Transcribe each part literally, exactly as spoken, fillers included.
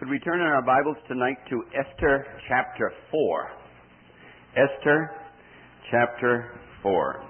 Could we turn in our Bibles tonight to Esther chapter four? Esther chapter four.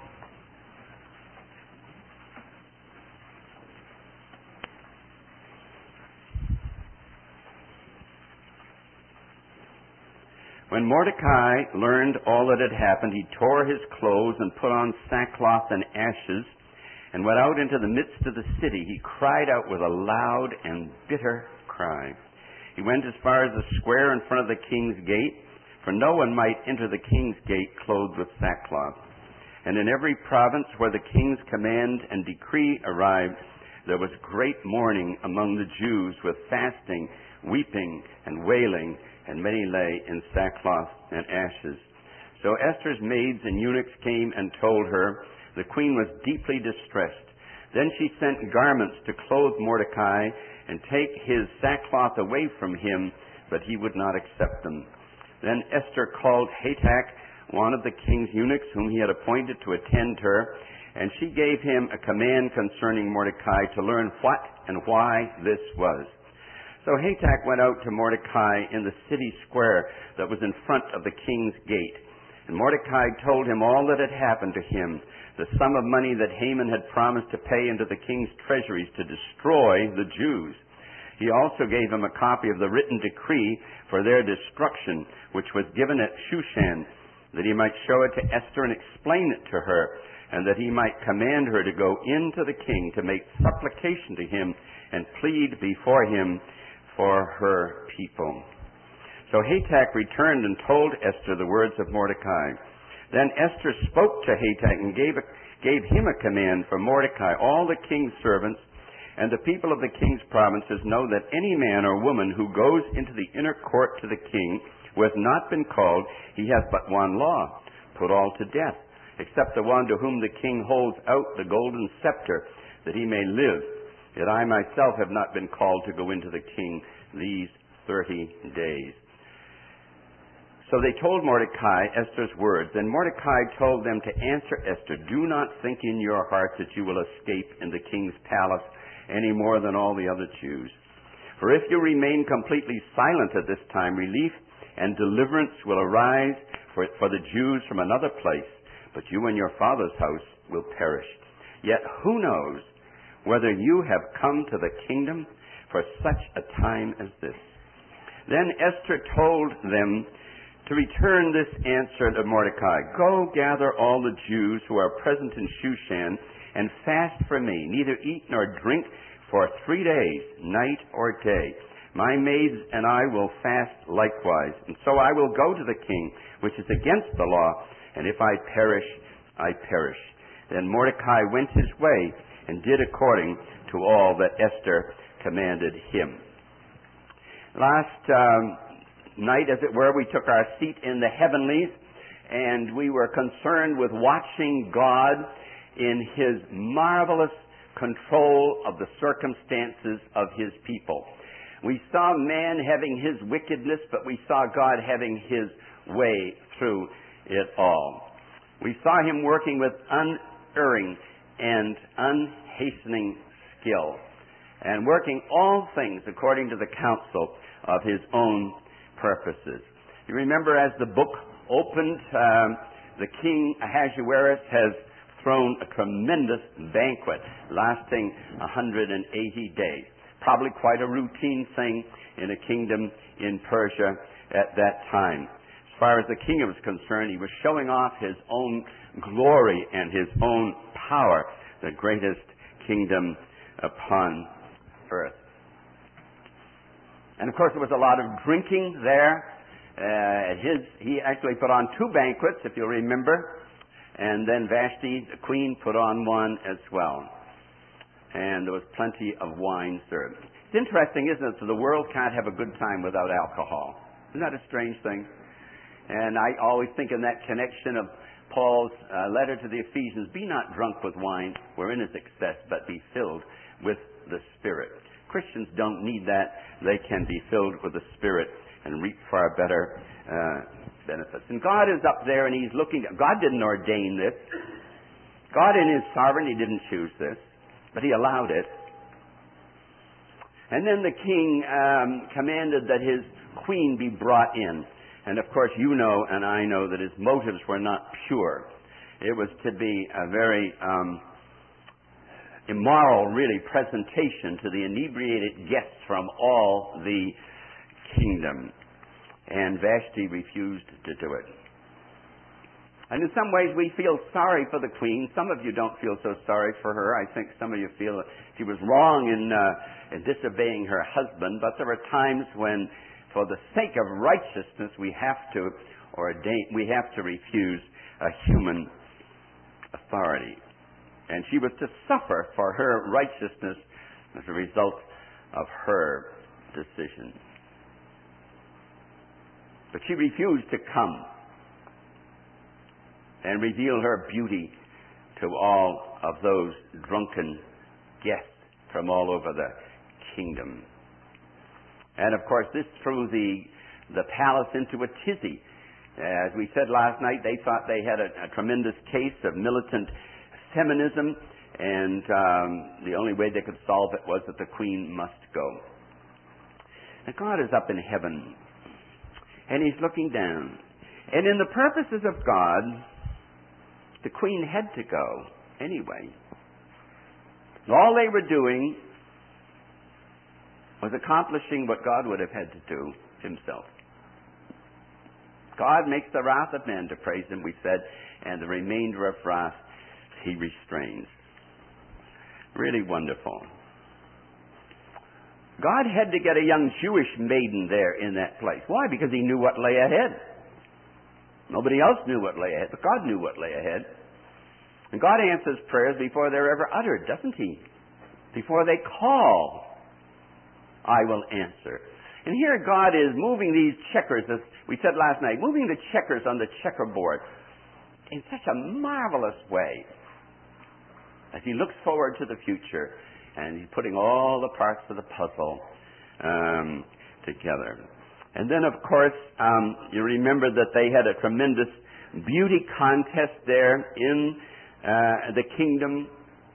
When Mordecai learned all that had happened, he tore his clothes and put on sackcloth and ashes and went out into the midst of the city. He cried out with a loud and bitter cry. He went as far as the square in front of the king's gate, for no one might enter the king's gate clothed with sackcloth. And in every province where the king's command and decree arrived, there was great mourning among the Jews, with fasting, weeping, and wailing, and many lay in sackcloth and ashes. So Esther's maids and eunuchs came and told her the queen was deeply distressed. Then she sent garments to clothe Mordecai and take his sackcloth away from him, but he would not accept them. Then Esther called Hatach, one of the king's eunuchs, whom he had appointed to attend her, and she gave him a command concerning Mordecai to learn what and why this was. So Hatach went out to Mordecai in the city square that was in front of the king's gate. And Mordecai told him all that had happened to him, the sum of money that Haman had promised to pay into the king's treasuries to destroy the Jews. He also gave him a copy of the written decree for their destruction, which was given at Shushan, that he might show it to Esther and explain it to her, and that he might command her to go into the king to make supplication to him and plead before him for her people. So Hatach returned and told Esther the words of Mordecai. Then Esther spoke to Hatach and gave, a, gave him a command for Mordecai. All the king's servants and the people of the king's provinces know that any man or woman who goes into the inner court to the king who has not been called, he has but one law: put all to death, except the one to whom the king holds out the golden scepter, that he may live. Yet I myself have not been called to go into the king these thirty days. So they told Mordecai Esther's words. Then Mordecai told them to answer Esther, "Do not think in your heart that you will escape in the king's palace any more than all the other Jews. For if you remain completely silent at this time, relief and deliverance will arise for, for the Jews from another place, but you and your father's house will perish. Yet who knows whether you have come to the kingdom for such a time as this?" Then Esther told them to return this answer to Mordecai. "Go gather all the Jews who are present in Shushan and fast for me, neither eat nor drink for three days, night or day. My maids and I will fast likewise, and so I will go to the king, which is against the law, and if I perish, I perish." Then Mordecai went his way and did according to all that Esther commanded him. Last um, night, as it were, we took our seat in the heavenlies, and we were concerned with watching God in his marvelous control of the circumstances of his people. We saw man having his wickedness, but we saw God having his way through it all. We saw him working with unerring and unhastening skill, and working all things according to the counsel of his own purposes. You remember, as the book opened, um, the king Ahasuerus has thrown a tremendous banquet lasting one hundred eighty days. Probably quite a routine thing in a kingdom in Persia at that time. As far as the king was concerned, he was showing off his own glory and his own power, the greatest kingdom upon earth. And of course, there was a lot of drinking there. Uh, his, he actually put on two banquets, if you'll remember. And then Vashti, the queen, put on one as well. And there was plenty of wine served. It's interesting, isn't it, that the world can't have a good time without alcohol. Isn't that a strange thing? And I always think in that connection of Paul's uh, letter to the Ephesians, "Be not drunk with wine, wherein is excess, but be filled with the Spirit." Christians don't need that. They can be filled with the Spirit and reap far better uh, benefits. And God is up there, and he's looking. God didn't ordain this. God in his sovereignty didn't choose this, but he allowed it. And then the king um, commanded that his queen be brought in. And of course you know and I know that his motives were not pure. It was to be a very um, immoral, really, presentation to the inebriated guests from all the kingdom. And Vashti refused to do it. And in some ways we feel sorry for the queen. Some of you don't feel so sorry for her. I think some of you feel that she was wrong in, uh, in disobeying her husband. But there are times when, for the sake of righteousness, we have to ordain, we have to refuse a human authority. And she was to suffer for her righteousness as a result of her decision. But she refused to come and reveal her beauty to all of those drunken guests from all over the kingdom. And of course, this threw the, the palace into a tizzy. As we said last night, they thought they had a, a tremendous case of militant feminism, and um, the only way they could solve it was that the queen must go. And God is up in heaven, and He's looking down. And in the purposes of God, the queen had to go anyway. All they were doing was accomplishing what God would have had to do Himself. God makes the wrath of men to praise Him, we said, and the remainder of wrath He restrains. Really wonderful. God had to get a young Jewish maiden there in that place. Why? Because He knew what lay ahead. Nobody else knew what lay ahead, but God knew what lay ahead. And God answers prayers before they're ever uttered, doesn't He? Before they call, I will answer. And here God is moving these checkers, as we said last night, moving the checkers on the checkerboard in such a marvelous way as He looks forward to the future, and He's putting all the parts of the puzzle um, together. And then, of course, um, you remember that they had a tremendous beauty contest there in uh, the kingdom,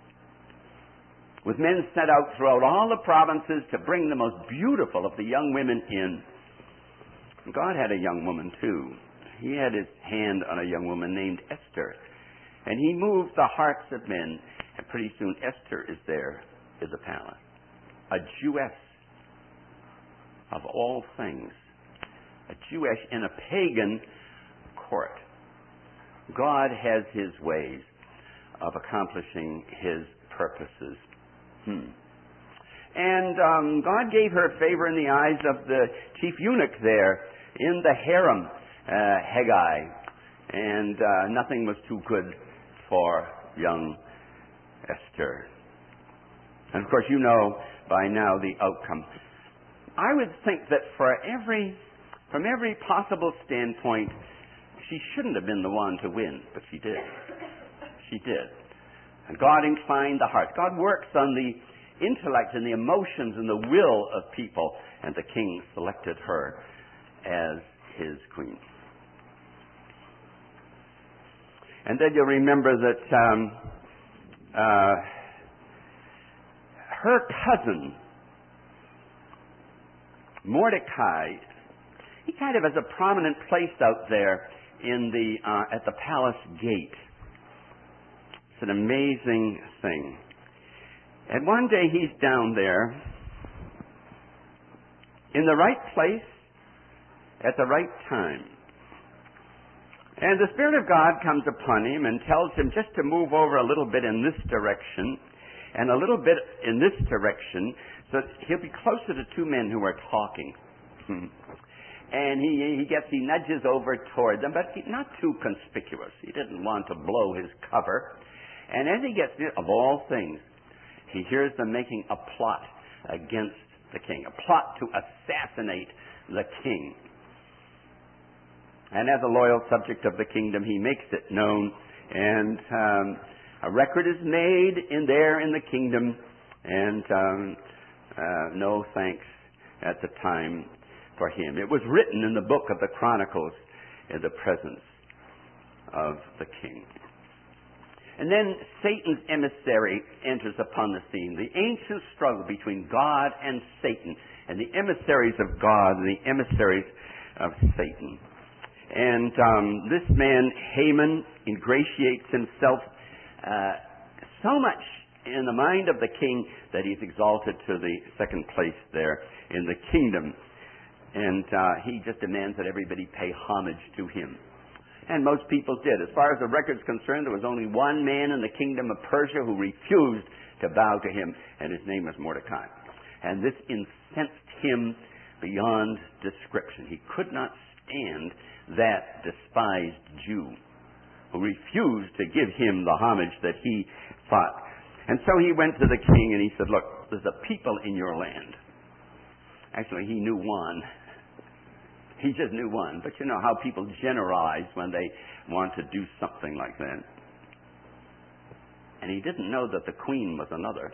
with men sent out throughout all the provinces to bring the most beautiful of the young women in. And God had a young woman, too. He had His hand on a young woman named Esther. And He moved the hearts of men. And pretty soon Esther is there in the palace. A Jewess, of all things. A Jewess in a pagan court. God has His ways of accomplishing His purposes. Hmm. And um, God gave her favor in the eyes of the chief eunuch there in the harem, uh, Haggai. And uh, nothing was too good for young Esther. And of course you know by now the outcome. I would think that for every, from every possible standpoint, she shouldn't have been the one to win, but she did. She did. And God inclined the heart. God works on the intellect and the emotions and the will of people, and the king selected her as his queen. And then you'll remember that um, uh, her cousin, Mordecai, he kind of has a prominent place out there in the uh, at the palace gate. It's an amazing thing. And one day he's down there in the right place at the right time. And the Spirit of God comes upon him and tells him just to move over a little bit in this direction and a little bit in this direction, so that he'll be closer to two men who are talking. And he, he gets, he nudges over toward them, but not too conspicuous. He didn't want to blow his cover. And as he gets near, of all things, he hears them making a plot against the king, a plot to assassinate the king. And as a loyal subject of the kingdom, he makes it known, and um, a record is made in there in the kingdom, and um, uh, no thanks at the time for him. It was written in the book of the Chronicles in the presence of the king. And then Satan's emissary enters upon the scene. The ancient struggle between God and Satan, and the emissaries of God and the emissaries of Satan. And um, this man, Haman, ingratiates himself uh, so much in the mind of the king that he's exalted to the second place there in the kingdom. And uh, he just demands that everybody pay homage to him. And most people did. As far as the record's concerned, there was only one man in the kingdom of Persia who refused to bow to him, and his name was Mordecai. And this incensed him beyond description. He could not stand that despised Jew who refused to give him the homage that he thought. And so he went to the king and he said, look, there's a people in your land. Actually, he knew one. He just knew one. But you know how people generalize when they want to do something like that. And he didn't know that the queen was another.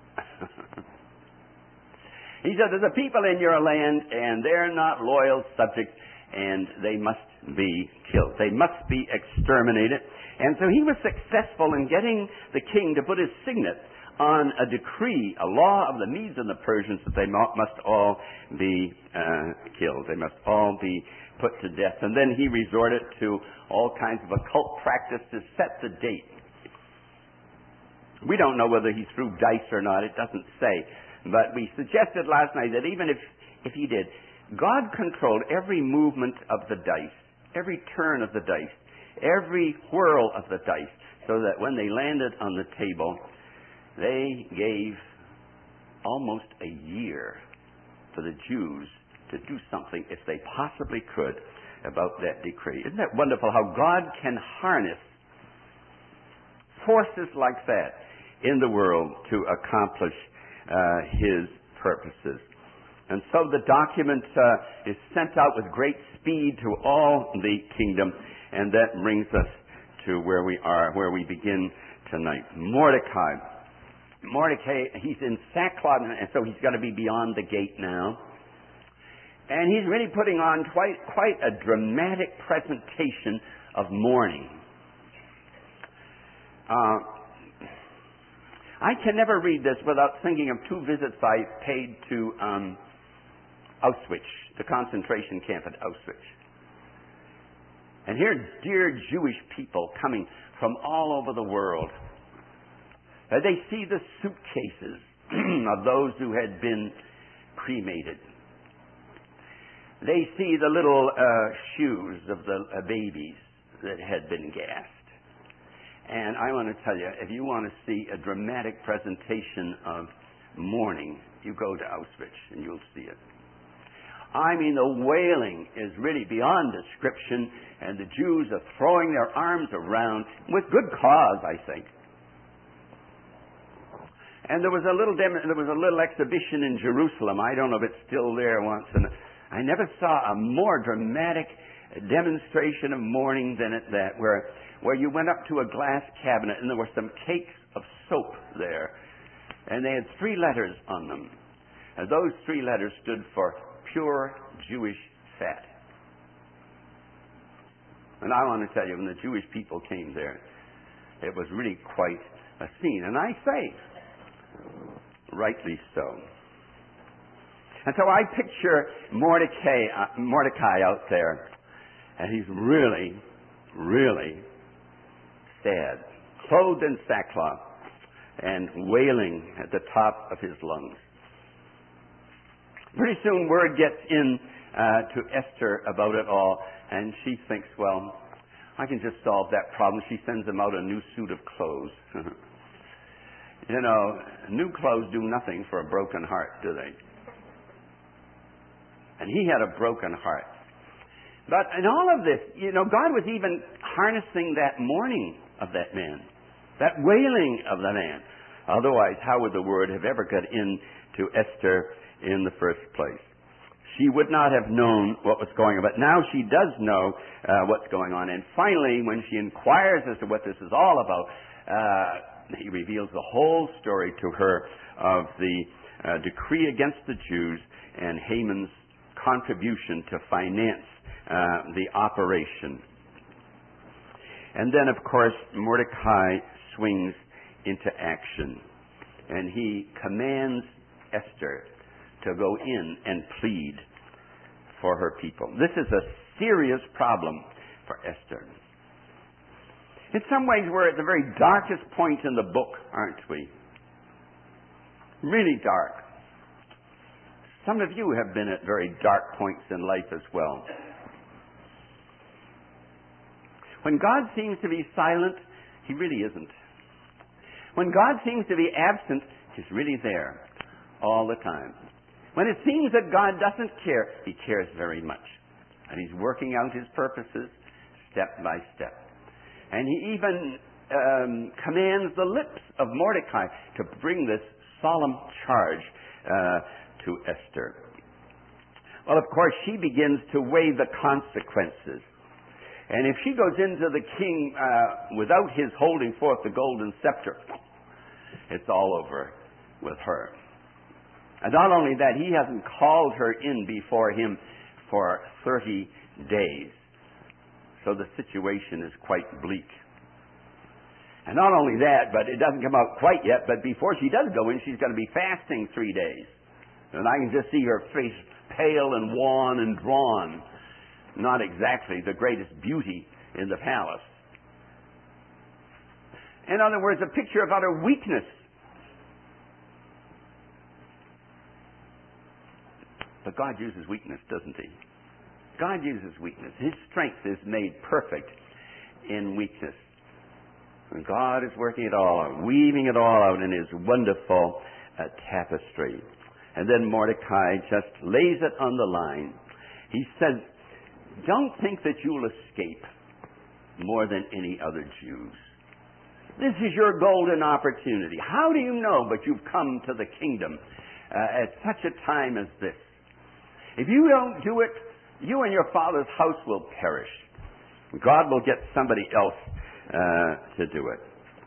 He said, there's a people in your land, and they're not loyal subjects, and they must be killed. They must be exterminated. And so he was successful in getting the king to put his signet on a decree, a law of the Medes and the Persians, that they must all be uh, killed. They must all be put to death. And then he resorted to all kinds of occult practice to set the date. We don't know whether he threw dice or not. It doesn't say. But we suggested last night that even if, if he did, God controlled every movement of the dice, every turn of the dice, every whirl of the dice, so that when they landed on the table, they gave almost a year for the Jews to do something, if they possibly could, about that decree. Isn't that wonderful how God can harness forces like that in the world to accomplish uh, His purposes? And so the document uh, is sent out with great speed to all the kingdom, and that brings us to where we are, where we begin tonight. Mordecai. Mordecai, he's in sackcloth, and so he's got to be beyond the gate now. And he's really putting on quite, quite a dramatic presentation of mourning. Uh, I can never read this without thinking of two visits I paid to um, Auschwitz, the concentration camp at Auschwitz. And here, dear Jewish people coming from all over the world, uh, they see the suitcases of those who had been cremated. They see the little uh, shoes of the uh, babies that had been gassed. And I want to tell you, if you want to see a dramatic presentation of mourning, you go to Auschwitz and you'll see it. I mean, the wailing is really beyond description, and the Jews are throwing their arms around with good cause, I think. And there was a little dem- there was a little exhibition in Jerusalem. I don't know if it's still there once, and I never saw a more dramatic demonstration of mourning than at that, where where you went up to a glass cabinet and there were some cakes of soap there, and they had three letters on them. And those three letters stood for pure Jewish fat. And I want to tell you, when the Jewish people came there, it was really quite a scene. And I say, rightly so. And so I picture Mordecai, uh, Mordecai out there, and he's really, really sad, clothed in sackcloth, and wailing at the top of his lungs. Pretty soon word gets in uh, to Esther about it all, and she thinks, well, I can just solve that problem. She sends him out a new suit of clothes. You know, new clothes do nothing for a broken heart, do they? And he had a broken heart. But in all of this, you know, God was even harnessing that mourning of that man, that wailing of the man. Otherwise, how would the word have ever got into Esther in the first place? She would not have known what was going on, but now she does know uh, what's going on. And finally, when she inquires as to what this is all about, uh, he reveals the whole story to her of the uh, decree against the Jews and Haman's contribution to finance uh, the operation. And then, of course, Mordecai swings into action. And he commands Esther to go in and plead for her people. This is a serious problem for Esther. In some ways, we're at the very darkest point in the book, aren't we? Really dark. Some of you have been at very dark points in life as well. When God seems to be silent, He really isn't. When God seems to be absent, He's really there all the time. When it seems that God doesn't care, He cares very much. And He's working out His purposes step by step. And He even um, commands the lips of Mordecai to bring this solemn charge uh, to Esther. Well, of course, she begins to weigh the consequences. And if she goes into the king uh, without his holding forth the golden scepter, it's all over with her. And not only that, he hasn't called her in before him for thirty days. So the situation is quite bleak. And not only that, but it doesn't come out quite yet, but before she does go in, she's going to be fasting three days. And I can just see her face pale and wan and drawn. Not exactly the greatest beauty in the palace. In other words, a picture of utter weakness. But God uses weakness, doesn't He? God uses weakness. His strength is made perfect in weakness. And God is working it all out, weaving it all out in His wonderful uh, tapestry. And then Mordecai just lays it on the line. He says, don't think that you'll escape more than any other Jews. This is your golden opportunity. How do you know but you've come to the kingdom uh, at such a time as this? If you don't do it, you and your father's house will perish. God will get somebody else uh, to do it.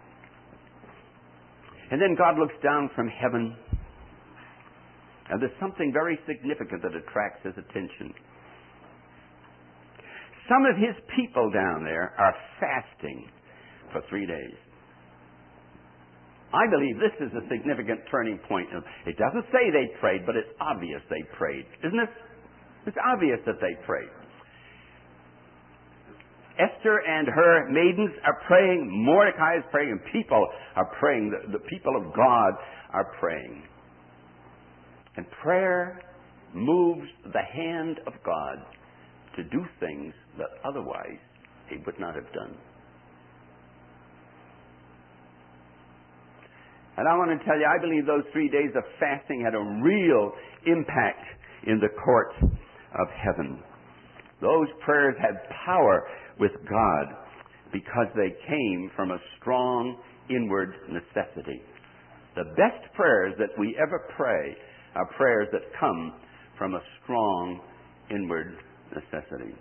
And then God looks down from heaven, and there's something very significant that attracts His attention. Some of His people down there are fasting for three days. I believe this is a significant turning point. It doesn't say they prayed, but it's obvious they prayed. Isn't it? It's obvious that they prayed. Esther and her maidens are praying. Mordecai is praying. And people are praying. The, the people of God are praying. And prayer moves the hand of God to do things that otherwise He would not have done. And I want to tell you, I believe those three days of fasting had a real impact in the courts of heaven. Those prayers had power with God because they came from a strong inward necessity. The best prayers that we ever pray are prayers that come from a strong inward necessity.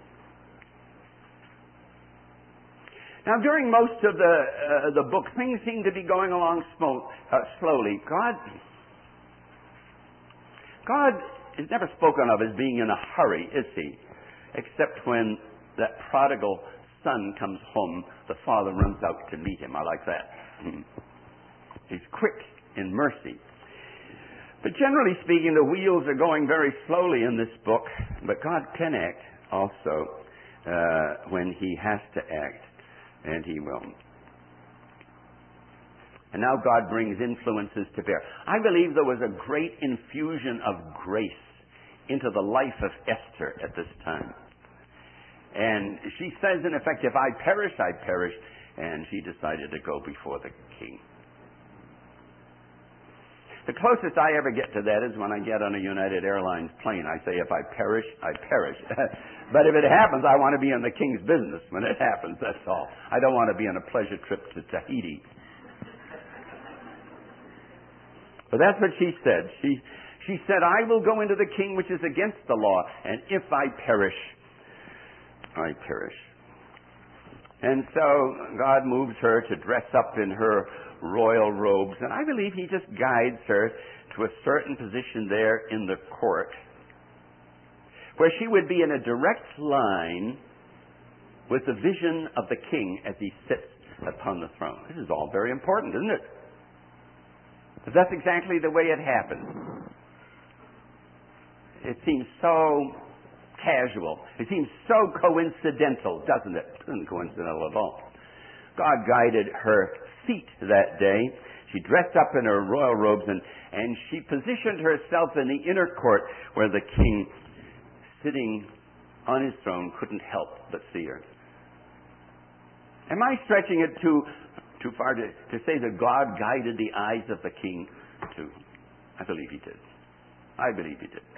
Now, during most of the uh, the book, things seem to be going along smo- uh, slowly. God, God is never spoken of as being in a hurry, is He? Except when that prodigal son comes home, the father runs out to meet him. I like that. He's quick in mercy. But generally speaking, the wheels are going very slowly in this book. But God can act also uh, when He has to act. And He will. And now God brings influences to bear. I believe there was a great infusion of grace into the life of Esther at this time. And she says, in effect, if I perish, I perish. And she decided to go before the king. The closest I ever get to that is when I get on a United Airlines plane. I say, if I perish, I perish. But if it happens, I want to be in the king's business when it happens, that's all. I don't want to be on a pleasure trip to Tahiti. But that's what she said. She, she said, I will go into the king which is against the law, and if I perish, I perish. And so God moves her to dress up in her royal robes, and I believe He just guides her to a certain position there in the court where she would be in a direct line with the vision of the king as he sits upon the throne. This is all very important, isn't it? But that's exactly the way it happened. It seems so casual. It seems so coincidental, doesn't it? It isn't coincidental at all. God guided her feet that day. She dressed up in her royal robes and, and she positioned herself in the inner court where the king, sitting on his throne, couldn't help but see her. Am I stretching it too too far to, to say that God guided the eyes of the king too? I believe he did. I believe he did.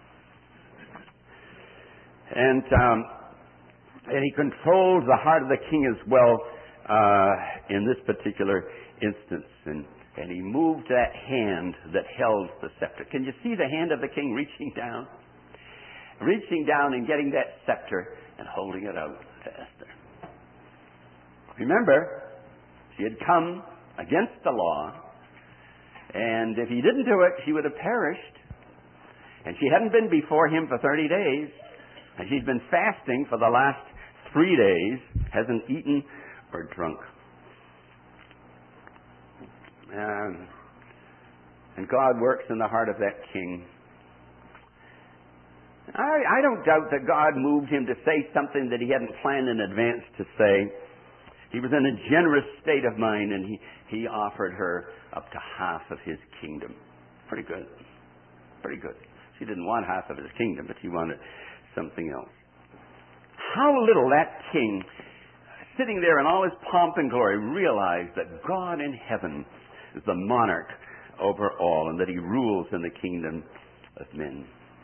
And um, and he controls the heart of the king as well uh, in this particular instance. And, and he moved that hand that held the scepter. Can you see the hand of the king reaching down? Reaching down and getting that scepter and holding it out to Esther. Remember, she had come against the law, and if he didn't do it, she would have perished. And she hadn't been before him for thirty days, and she's been fasting for the last three days, hasn't eaten or drunk. Um, and God works in the heart of that king. I, I don't doubt that God moved him to say something that he hadn't planned in advance to say. He was in a generous state of mind, and he, he offered her up to half of his kingdom. Pretty good. Pretty good. She didn't want half of his kingdom, but she wanted something else. How little that king, sitting there in all his pomp and glory, realized that God in heaven is the monarch over all, and that he rules in the kingdom of men.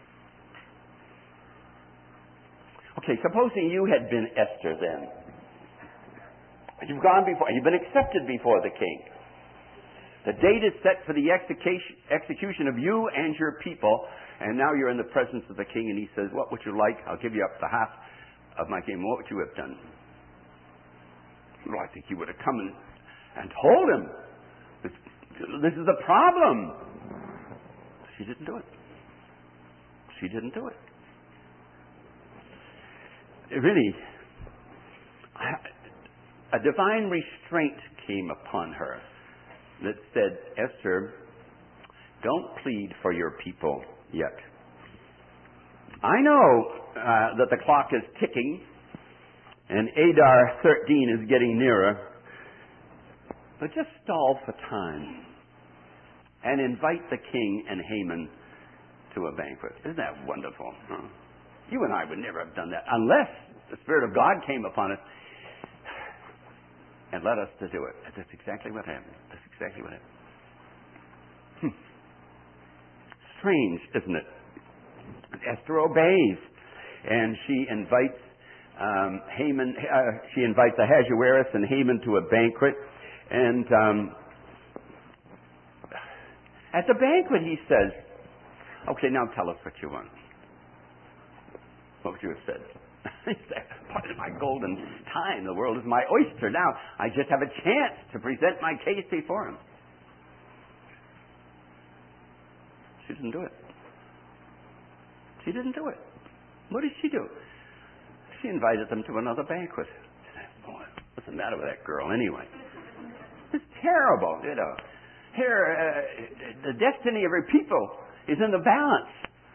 Okay, supposing you had been Esther then. You've gone before, you've been accepted before the king. The date is set for the execution, execution of you and your people, and now you're in the presence of the king, and he says, what would you like? I'll give you up to half of my kingdom. What would you have done? Well, I think he would have come and, and told him, this, this is the problem. She didn't do it. She didn't do it. It really, a divine restraint came upon her that said, Esther, don't plead for your people yet. I know uh, that the clock is ticking and Adar thirteen is getting nearer, but just stall for time and invite the king and Haman to a banquet. Isn't that wonderful? Huh? You and I would never have done that unless the Spirit of God came upon us and led us to do it. That's exactly what happened. That's exactly what happened. Hmm. Strange, isn't it? Esther obeys, and she invites um, Haman. Uh, she invites Ahasuerus and Haman to a banquet, and um, at the banquet he says, "Okay, now tell us what you want." What would you have said? He said, "Pardon my golden time. The world is my oyster. Now I just have a chance to present my case before him." She didn't do it. She didn't do it. What did she do? She invited them to another banquet. Boy, what's the matter with that girl anyway? It's terrible, you know. Here, uh, the destiny of her people is in the balance.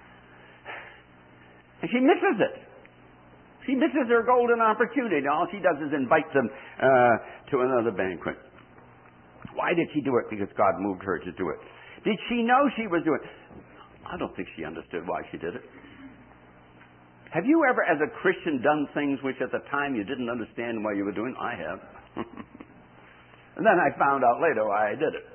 And she misses it. She misses her golden opportunity. All she does is invite them uh, to another banquet. Why did she do it? Because God moved her to do it. Did she know she was doing it? I don't think she understood why she did it. Have you ever, as a Christian, done things which at the time you didn't understand why you were doing? I have. And then I found out later why I did it.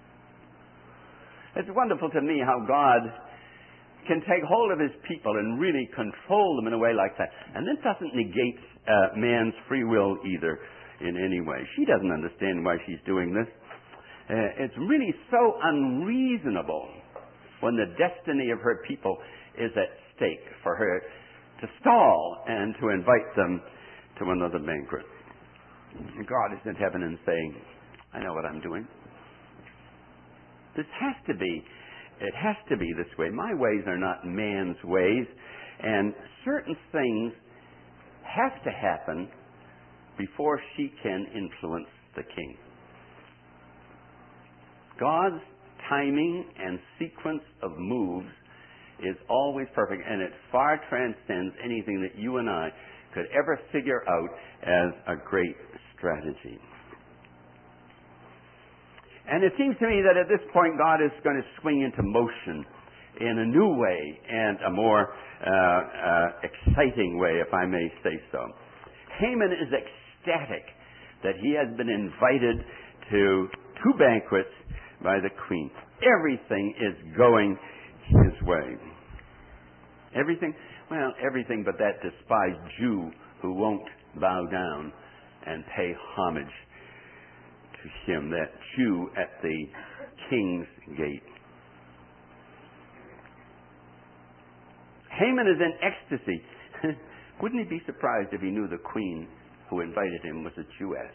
It's wonderful to me how God can take hold of his people and really control them in a way like that. And this doesn't negate uh, man's free will either in any way. She doesn't understand why she's doing this. Uh, it's really so unreasonable when the destiny of her people is at stake for her to stall and to invite them to another banquet. God is in heaven and saying, I know what I'm doing. This has to be It has to be this way. My ways are not man's ways, and certain things have to happen before she can influence the king. God's timing and sequence of moves is always perfect, and it far transcends anything that you and I could ever figure out as a great strategy. And it seems to me that at this point God is going to swing into motion in a new way and a more uh, uh, exciting way, if I may say so. Haman is ecstatic that he has been invited to two banquets by the queen. Everything is going his way. Everything? Well, everything but that despised Jew who won't bow down and pay homage to him, that Jew at the king's gate. Haman is in ecstasy. Wouldn't he be surprised if he knew the queen who invited him was a Jewess?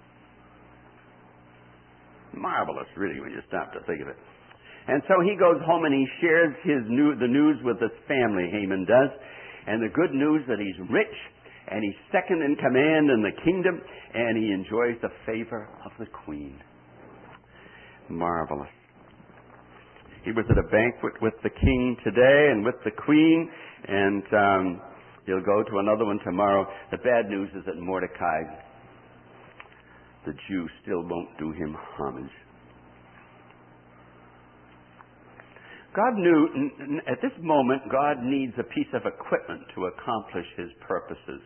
Marvelous, really, when you stop to think of it. And so he goes home and he shares his new, the news with his family, Haman does. And the good news that he's rich and he's second in command in the kingdom and he enjoys the favor of the queen. Marvelous. He was at a banquet with the king today and with the queen, and um, he'll go to another one tomorrow. The bad news is that Mordecai, the Jew, still won't do him homage. God knew, at this moment, God needs a piece of equipment to accomplish his purposes.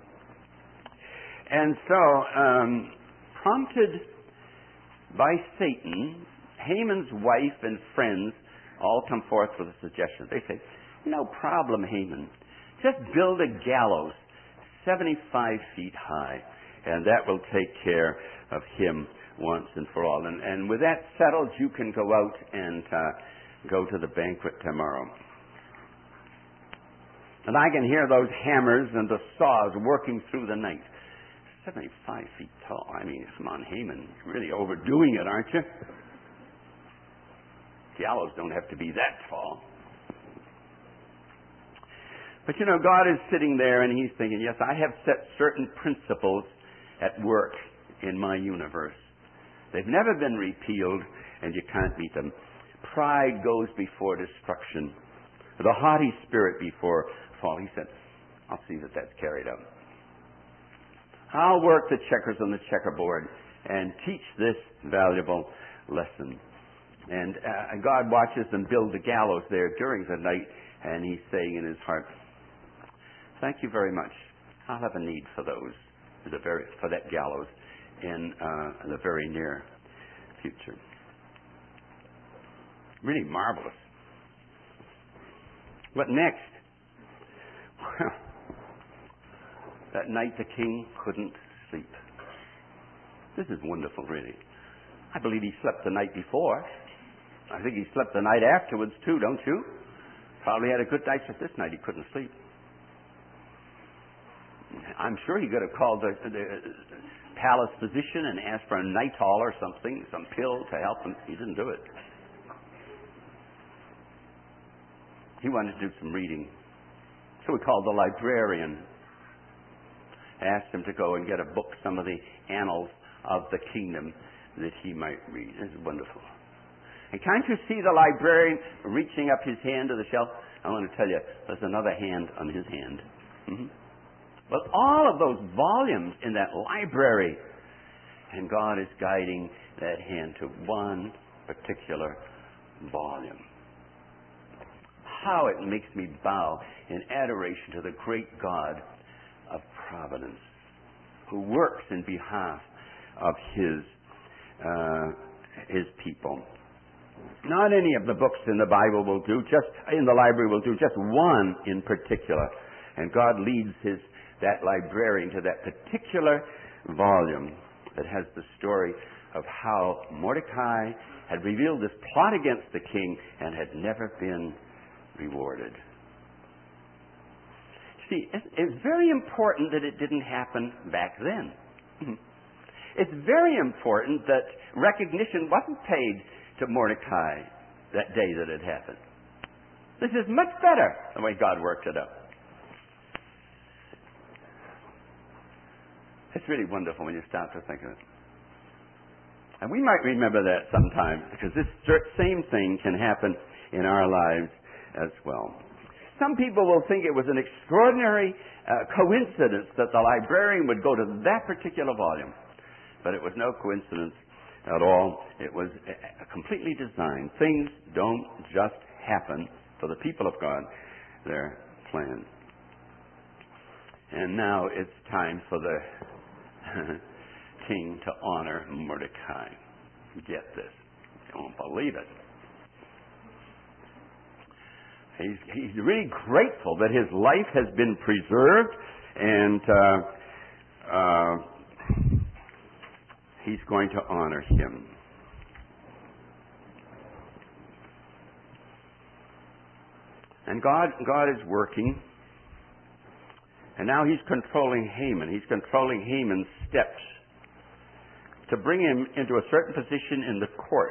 And so, um, prompted by Satan, Haman's wife and friends all come forth with a suggestion. They say, no problem, Haman. Just build a gallows seventy-five feet high, and that will take care of him once and for all. And, and with that settled, you can go out and uh, go to the banquet tomorrow. And I can hear those hammers and the saws working through the night. seventy-five feet tall. I mean, come on, Haman, you're really overdoing it, aren't you? Gallows don't have to be that tall. But you know, God is sitting there and he's thinking, yes, I have set certain principles at work in my universe. They've never been repealed and you can't meet them. Pride goes before destruction. The haughty spirit before fall. He said, I'll see that that's carried out. I'll work the checkers on the checkerboard and teach this valuable lesson. And uh, God watches them build the gallows there during the night, and he's saying in his heart, thank you very much. I'll have a need for those, the very, for that gallows in uh, the very near future. Really marvelous. What next? Well, that night the king couldn't sleep. This is wonderful, really. I believe he slept the night before. I think he slept the night afterwards, too, don't you? Probably had a good night, but this night he couldn't sleep. I'm sure he could have called the, the palace physician and asked for a Nitol or something, some pill to help him. He didn't do it. He wanted to do some reading. So he called the librarian, asked him to go and get a book, some of the annals of the kingdom that he might read. This is wonderful. And can't you see the librarian reaching up his hand to the shelf? I want to tell you, there's another hand on his hand. Mm-hmm. But all of those volumes in that library, and God is guiding that hand to one particular volume. How it makes me bow in adoration to the great God of providence, who works in behalf of his uh, his people. Not any of the books in the Bible will do, just in the library will do, just one in particular. And God leads his that librarian to that particular volume that has the story of how Mordecai had revealed this plot against the king and had never been rewarded. See, it's very important that it didn't happen back then. It's very important that recognition wasn't paid to Mordecai that day that it happened. This is much better the way God worked it out. It's really wonderful when you stop to think of it. And we might remember that sometimes, because this same thing can happen in our lives as well. Some people will think it was an extraordinary uh, coincidence that the librarian would go to that particular volume. But it was no coincidence at all. It was uh, completely designed. Things don't just happen for the people of God. They're planned. And now it's time for the king to honor Mordecai. Get this. You won't believe it. He's, he's really grateful that his life has been preserved, and uh, uh, he's going to honor him. And God, God is working. And now he's controlling Haman. He's controlling Haman's steps to bring him into a certain position in the court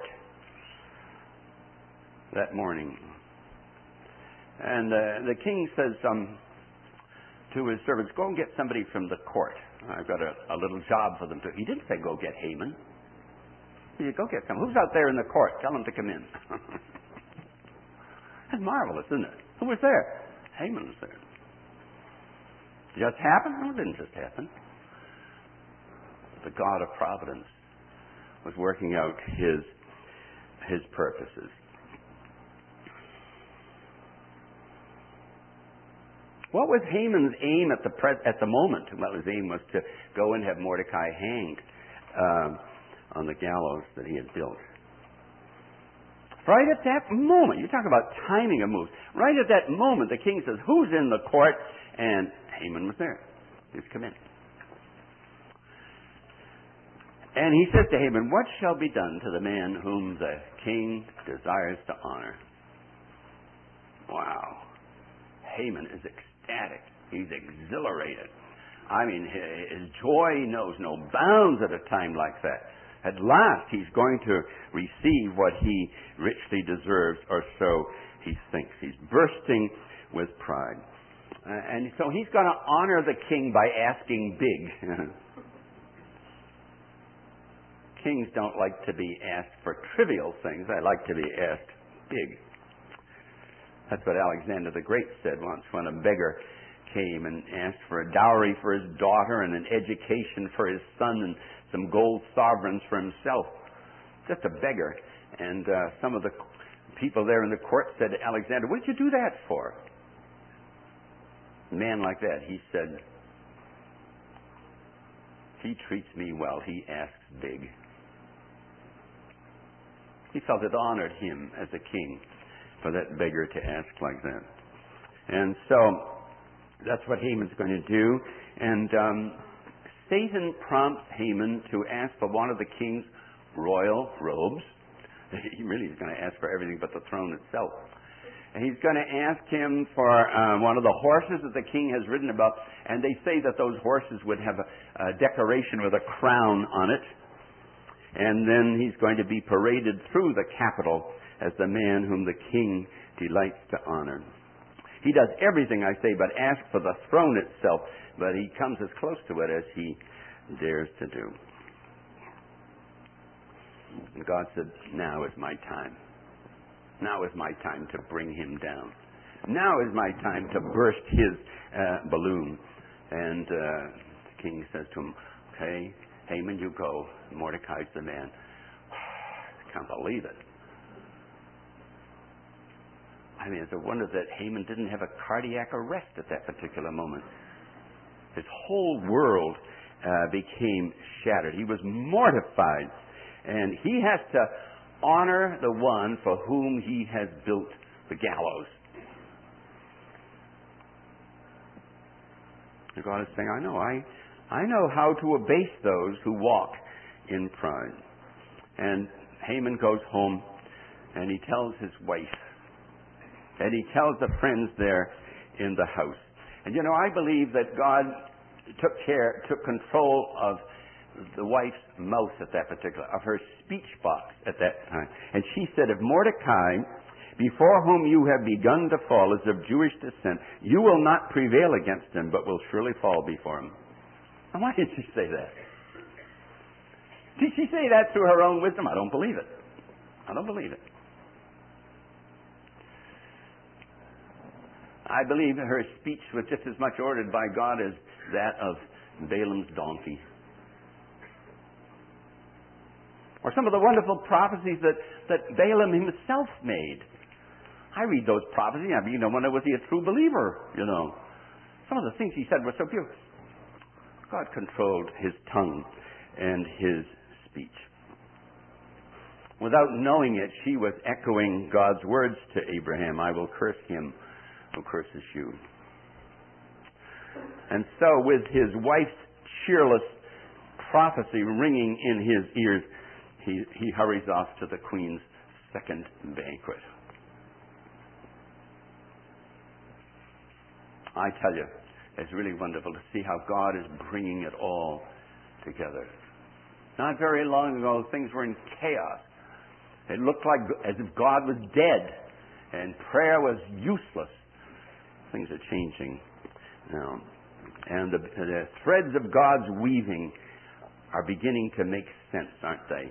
that morning. And uh, the king says um, to his servants, go and get somebody from the court. I've got a, a little job for them to. He didn't say go get Haman. He said, go get someone. Who's out there in the court? Tell him to come in. That's marvelous, isn't it? Who was there? Haman was there. Just happened? No, it didn't just happen. The God of providence was working out his his purposes. What was Haman's aim at the pres- at the moment? Well, his aim was to go and have Mordecai hanged um, on the gallows that he had built. Right at that moment, you talk about timing of moves. Right at that moment, the king says, who's in the court? And Haman was there. He's come in. And he says to Haman, what shall be done to the man whom the king desires to honor? Wow. Haman is ecstatic. He's exhilarated. I mean, his joy knows no bounds at a time like that. At last, he's going to receive what he richly deserves, or so he thinks. He's bursting with pride. Uh, and so he's going to honor the king by asking big. Kings don't like to be asked for trivial things. They like to be asked big. That's what Alexander the Great said once when a beggar came and asked for a dowry for his daughter and an education for his son and some gold sovereigns for himself. Just a beggar. And uh, some of the people there in the court said to Alexander, what did you do that for? A man like that, he said, he treats me well. He asks big. He felt it honored him as a king for that beggar to ask like that. And so that's what Haman's going to do. And um, Satan prompts Haman to ask for one of the king's royal robes. He really is going to ask for everything but the throne itself. And he's going to ask him for uh, one of the horses that the king has ridden about. And they say that those horses would have a, a decoration with a crown on it. And then he's going to be paraded through the capital as the man whom the king delights to honor. He does everything, I say, but ask for the throne itself. But he comes as close to it as he dares to do. And God said, now is my time. Now is my time to bring him down. Now is my time to burst his uh, balloon. And uh, the king says to him, okay, Haman, you go. Mordecai's the man. I can't believe it. I mean, it's a wonder that Haman didn't have a cardiac arrest at that particular moment. His whole world uh, became shattered. He was mortified. And he has to honor the one for whom he has built the gallows. And God is saying, I know, I, I know how to abase those who walk in pride. And Haman goes home and he tells his wife, and he tells the friends there in the house. And you know, I believe that God took care, took control of the wife's mouth at that particular, of her speech box at that time. And she said, if Mordecai, before whom you have begun to fall, is of Jewish descent, you will not prevail against him, but will surely fall before him. And why did she say that? Did she say that through her own wisdom? I don't believe it. I don't believe it. I believe her speech was just as much ordered by God as that of Balaam's donkey. Or some of the wonderful prophecies that, that Balaam himself made. I read those prophecies, I mean, I wonder, was he a true believer, you know. Some of the things he said were so beautiful. God controlled his tongue and his speech. Without knowing it, she was echoing God's words to Abraham, I will curse him who curses you. And so with his wife's cheerless prophecy ringing in his ears, he, he hurries off to the Queen's second banquet. I tell you, it's really wonderful to see how God is bringing it all together. Not very long ago, things were in chaos. It looked like as if God was dead and prayer was useless. Things are changing now. And the, the threads of God's weaving are beginning to make sense, aren't they?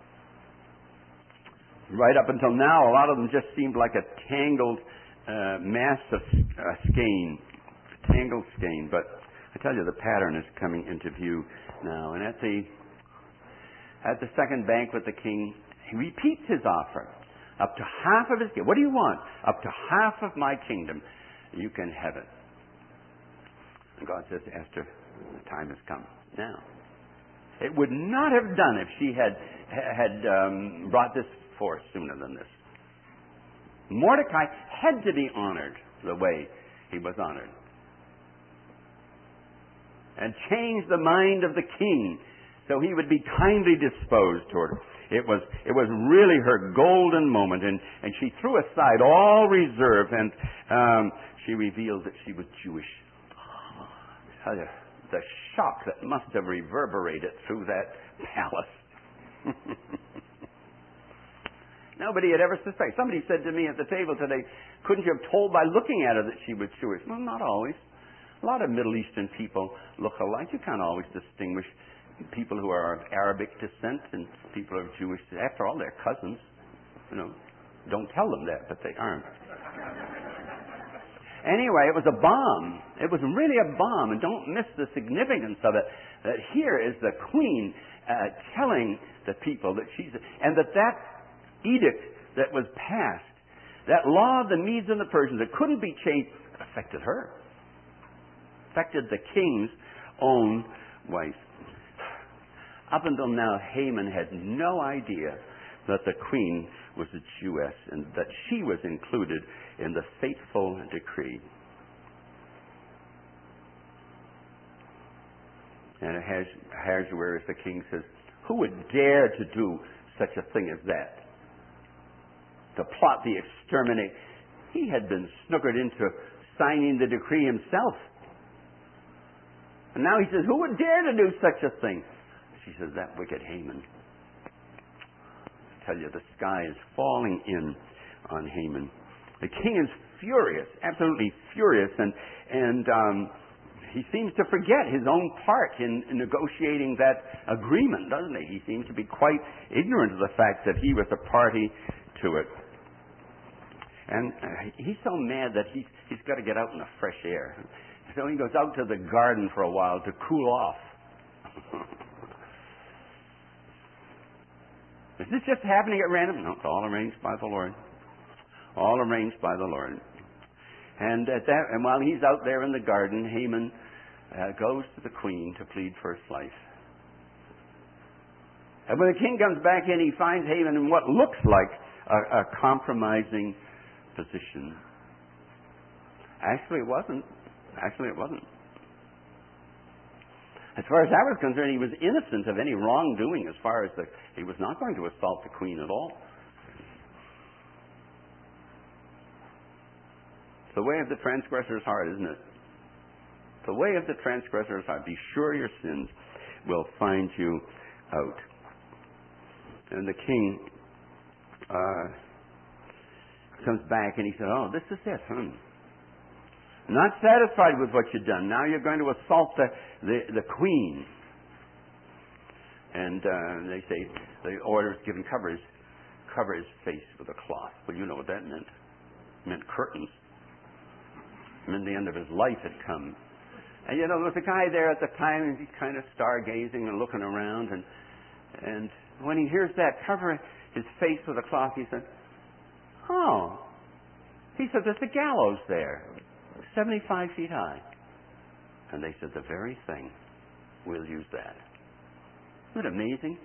Right up until now, a lot of them just seemed like a tangled uh, mass of uh, skein, tangled skein. But I tell you, the pattern is coming into view now. And at the at the second banquet, the king he repeats his offer, up to half of his kingdom. What do you want? Up to half of my kingdom, you can have it. And God says to Esther, the time has come now. It would not have done if she had had um, brought this forth sooner than this. Mordecai had to be honored the way he was honored. And change the mind of the king so he would be kindly disposed toward her. It was, it was really her golden moment, and, and she threw aside all reserve, and um, she revealed that she was Jewish. I tell you, the shock that must have reverberated through that palace. Nobody had ever suspected. Somebody said to me at the table today, couldn't you have told by looking at her that she was Jewish? Well, not always. A lot of Middle Eastern people look alike. You can't always distinguish people who are of Arabic descent and people who are Jewish. After all, they're cousins. You know, don't tell them that, but they aren't. Anyway, it was a bomb. It was really a bomb, and don't miss the significance of it. That here is the queen uh, telling the people that she's, and that that edict that was passed, that law of the Medes and the Persians that couldn't be changed, affected her. Affected the king's own wife. Up until now, Haman had no idea that the queen was a Jewess and that she was included in the fateful decree. And Ahasuerus, the king, says, who would dare to do such a thing as that? To plot the exterminate. He had been snookered into signing the decree himself. And now he says, who would dare to do such a thing? She says, that wicked Haman. I tell you, the sky is falling in on Haman. The king is furious, absolutely furious, and and um, he seems to forget his own part in, in negotiating that agreement, doesn't he? He seems to be quite ignorant of the fact that he was a party to it. And uh, he's so mad that he's, he's got to get out in the fresh air. So he goes out to the garden for a while to cool off. Is this just happening at random? No, it's all arranged by the Lord. All arranged by the Lord. And at that, and while he's out there in the garden, Haman uh, goes to the queen to plead for his life. And when the king comes back in, he finds Haman in what looks like a, a compromising position. Actually, it wasn't. Actually, it wasn't. As far as I was concerned, he was innocent of any wrongdoing as far as the, he was not going to assault the queen at all. It's the way of the transgressor's heart, isn't it? The way of the transgressor's heart. Be sure your sins will find you out. And the king uh, comes back and he said, oh, this is it, huh? Not satisfied with what you've done. Now you're going to assault the, the, the queen. And uh, they say the order is given, cover his, cover his face with a cloth. Well, you know what that meant. It meant curtains. It meant the end of his life had come. And, you know, there was a guy there at the time, and he's kind of stargazing and looking around. And, and when he hears that, cover his face with a cloth, he said, oh. He said, there's a gallows there, seventy-five feet high. And they said, the very thing. We'll use that. Isn't it amazing?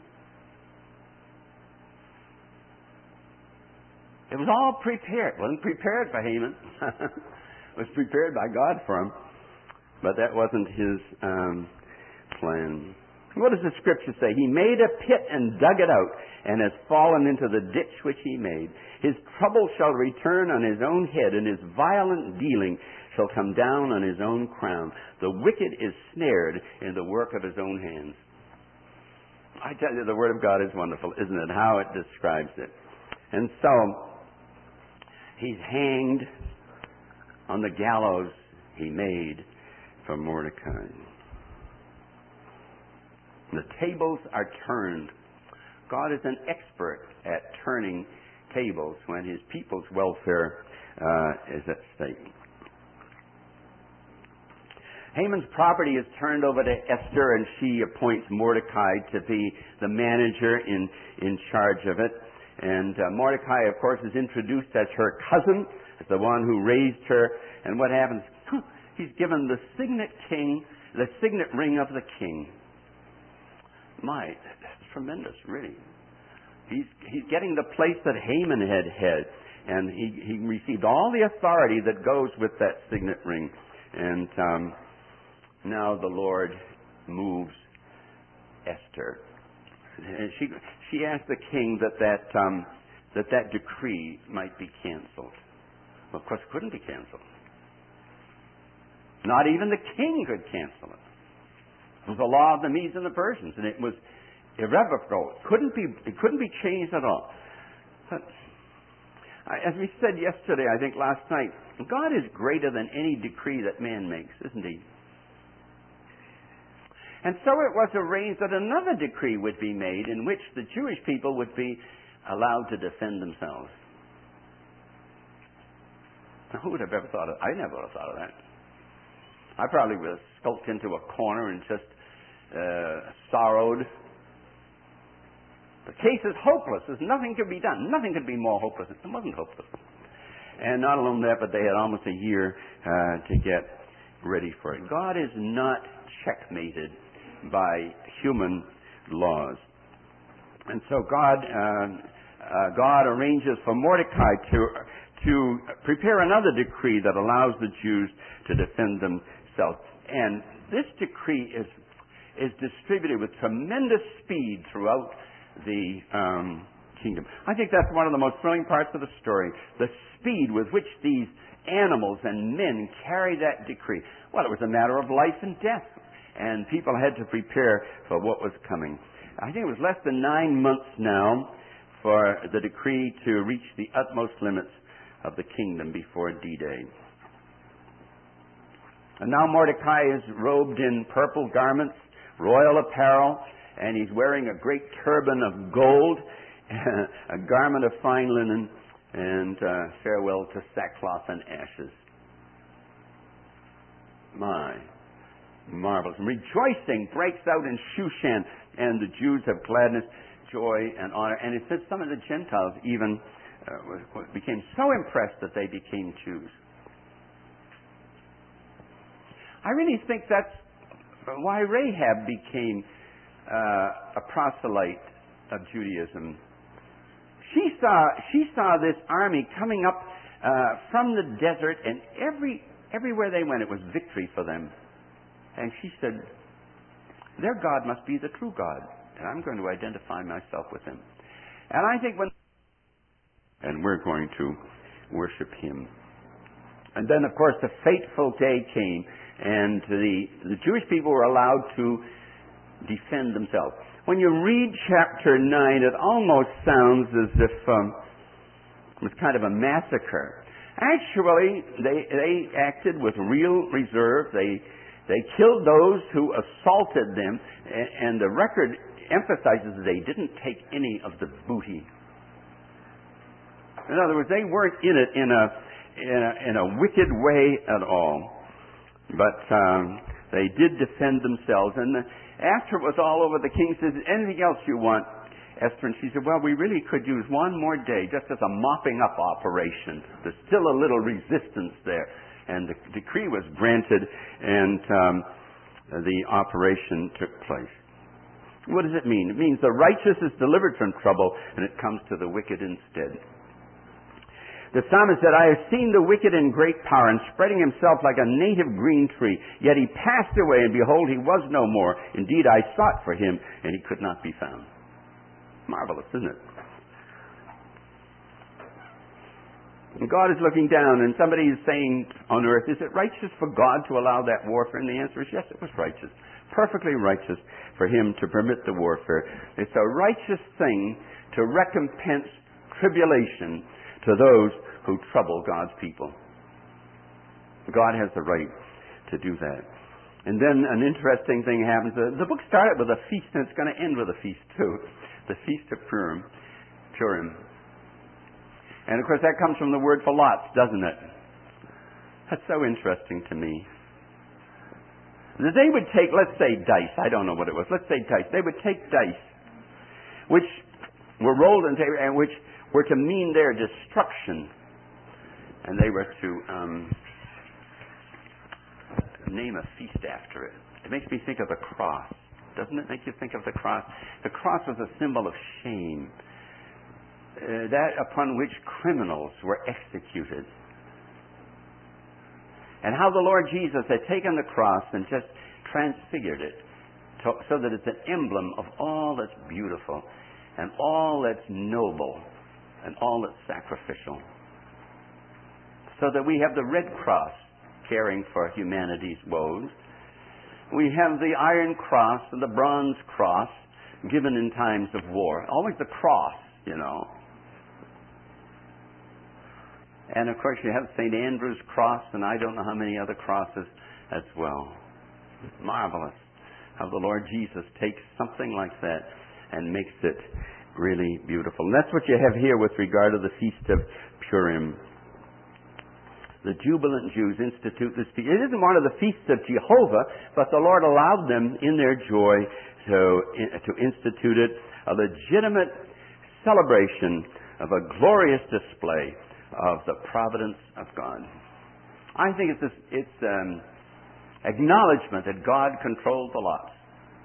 It was all prepared. It wasn't prepared for Haman. It was prepared by God for him. But that wasn't his um, plan. What does the scripture say? He made a pit and dug it out, and has fallen into the ditch which he made. His trouble shall return on his own head, and his violent dealing shall come down on his own crown. The wicked is snared in the work of his own hands. I tell you, the Word of God is wonderful, isn't it? How it describes it. And so, he's hanged on the gallows he made for Mordecai. The tables are turned. God is an expert at turning tables when his people's welfare uh, is at stake. Haman's property is turned over to Esther, and she appoints Mordecai to be the manager in, in charge of it. And uh, Mordecai, of course, is introduced as her cousin, as the one who raised her. And what happens? He's given the signet king, the signet ring of the king. My, that's tremendous, really. He's he's getting the place that Haman had had, and he, he received all the authority that goes with that signet ring. And um, now the Lord moves Esther. And she she asked the king that that um, that that decree might be canceled. Well, of course, it couldn't be canceled. Not even the king could cancel it. It was the law of the Medes and the Persians, and it was irrevocable. It couldn't be, it couldn't be changed at all. But, as we said yesterday, I think last night, God is greater than any decree that man makes, isn't he? And so it was arranged that another decree would be made in which the Jewish people would be allowed to defend themselves. Now, who would have ever thought of that? I never would have thought of that. I probably would have skulked into a corner and just uh, sorrowed. The case is hopeless. There's nothing to be done. Nothing could be more hopeless. It wasn't hopeless. And not alone that, but they had almost a year uh, to get ready for it. God is not checkmated by human laws. And so God, uh, uh, God arranges for Mordecai to to prepare another decree that allows the Jews to defend themselves. And this decree is is distributed with tremendous speed throughout the um, kingdom. I think that's one of the most thrilling parts of the story, the speed with which these animals and men carry that decree. Well, it was a matter of life and death, and people had to prepare for what was coming. I think it was less than nine months now for the decree to reach the utmost limits of the kingdom before D-Day. And now Mordecai is robed in purple garments, royal apparel, and he's wearing a great turban of gold, a garment of fine linen, and uh, farewell to sackcloth and ashes. My, marvelous. Rejoicing breaks out in Shushan, and the Jews have gladness, joy, and honor. And it says some of the Gentiles even uh, became so impressed that they became Jews. I really think that's why Rahab became uh, a proselyte of Judaism. She saw she saw this army coming up uh, from the desert, and every everywhere they went, it was victory for them. And she said, "Their God must be the true God, and I'm going to identify myself with him." And I think when and we're going to worship him. And then, of course, the fateful day came, and the the Jewish people were allowed to defend themselves. When you read chapter nine, it almost sounds as if um, it was kind of a massacre. Actually, they they acted with real reserve. They they killed those who assaulted them, and the record emphasizes that they didn't take any of the booty. In other words, they weren't in it in a in a, in a wicked way at all. But um, they did defend themselves. And after it was all over, the king says, anything else you want, Esther? And she said, well, we really could use one more day just as a mopping up operation. There's still a little resistance there. And the decree was granted, and um, the operation took place. What does it mean? It means the righteous is delivered from trouble, and it comes to the wicked instead. The psalmist said, I have seen the wicked in great power and spreading himself like a native green tree. Yet he passed away, and behold, he was no more. Indeed, I sought for him, and he could not be found. Marvelous, isn't it? And God is looking down, and somebody is saying on earth, is it righteous for God to allow that warfare? And the answer is yes, it was righteous. Perfectly righteous for him to permit the warfare. It's a righteous thing to recompense tribulation to those who trouble God's people. God has the right to do that. And then an interesting thing happens. The, the book started with a feast, and it's going to end with a feast too. The Feast of Purim. Purim. And of course that comes from the word for lots, doesn't it? That's so interesting to me. That they would take, let's say dice. I don't know what it was. Let's say dice. They would take dice, which were rolled and which were to mean their destruction. And they were to um, name a feast after it. It makes me think of the cross. Doesn't it make you think of the cross? The cross was a symbol of shame. Uh, that upon which criminals were executed. And how the Lord Jesus had taken the cross and just transfigured it to, so that it's an emblem of all that's beautiful and all that's noble and all that's sacrificial. So that we have the red cross caring for humanity's woes. We have the iron cross and the bronze cross given in times of war. Always the cross, you know. And of course you have Saint Andrew's cross, and I don't know how many other crosses as well. Marvelous how the Lord Jesus takes something like that and makes it really beautiful. And that's what you have here with regard to the Feast of Purim. The jubilant Jews institute this feast. It isn't one of the feasts of Jehovah, but the Lord allowed them in their joy to, to institute it, a legitimate celebration of a glorious display of the providence of God. I think it's this, it's um, acknowledgement that God controlled the lots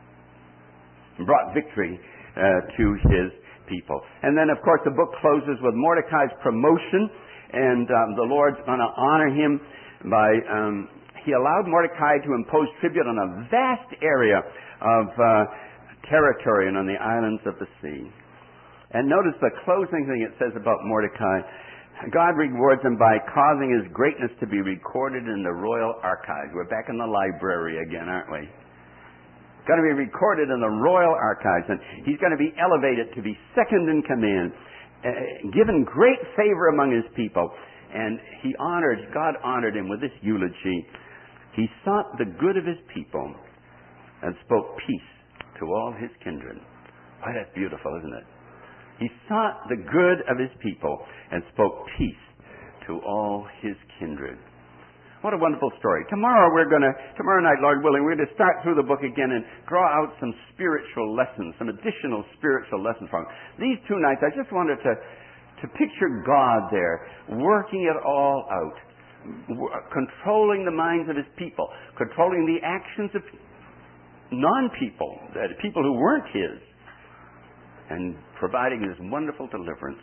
and brought victory uh, to his people. And then, of course, the book closes with Mordecai's promotion, and um, the Lord's going to honor him by, um, he allowed Mordecai to impose tribute on a vast area of uh, territory and on the islands of the sea. And notice the closing thing it says about Mordecai. God rewards him by causing his greatness to be recorded in the royal archives. We're back in the library again, aren't we? Going to be recorded in the royal archives, and he's going to be elevated to be second in command, uh, given great favor among his people. And he honored, God honored him with this eulogy. He sought the good of his people and spoke peace to all his kindred. Why, that's beautiful, isn't it? He sought the good of his people and spoke peace to all his kindred. What a wonderful story. Tomorrow we're going to, tomorrow night, Lord willing, we're going to start through the book again and draw out some spiritual lessons, some additional spiritual lessons from it. These two nights, I just wanted to, to picture God there, working it all out, controlling the minds of his people, controlling the actions of non-people, people who weren't his, and providing this wonderful deliverance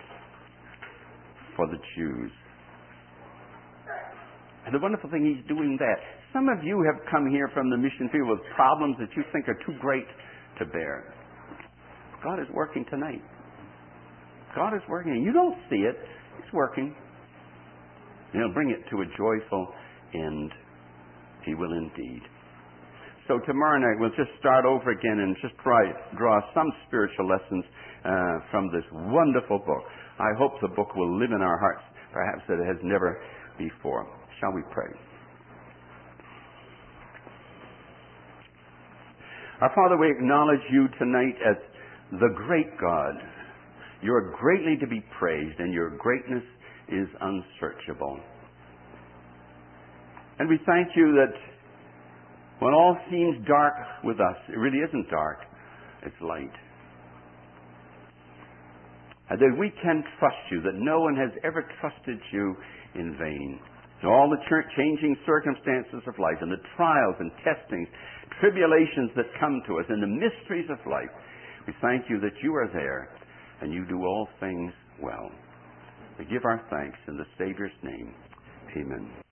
for the Jews. And the wonderful thing, he's doing that. Some of you have come here from the mission field with problems that you think are too great to bear. God is working tonight. God is working. You don't see it. He's working. And he'll bring it to a joyful end. He will indeed. So tomorrow night we'll just start over again and just try draw some spiritual lessons uh, from this wonderful book. I hope the book will live in our hearts, perhaps that it has never before. Shall we pray? Our Father, we acknowledge you tonight as the great God. You are greatly to be praised, and your greatness is unsearchable. And we thank you that when all seems dark with us, it really isn't dark, it's light. And that we can trust you, that no one has ever trusted you in vain. In all the changing circumstances of life, and the trials and testings, tribulations that come to us, and the mysteries of life, we thank you that you are there, and you do all things well. We give our thanks in the Savior's name. Amen.